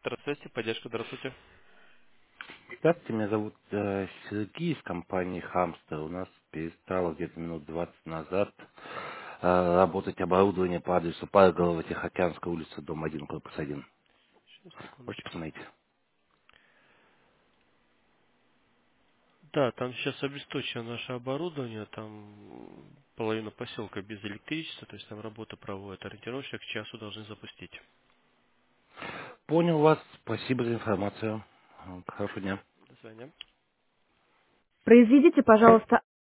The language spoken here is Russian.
Здравствуйте, поддержка, здравствуйте. Здравствуйте, меня зовут Сергей из компании Хамстер. У нас перестало где-то минут 20 назад работать оборудование по адресу Парголова, Тихоокеанская улица, дом 1, корпус 1. Сейчас, Можете секундочку. посмотреть? Да, там сейчас обесточено наше оборудование, там половина поселка без электричества, то есть там работа проводят, ориентировочно к часу должны запустить. Понял вас. Спасибо за информацию. Хорошего дня. До свидания. Произведите, пожалуйста,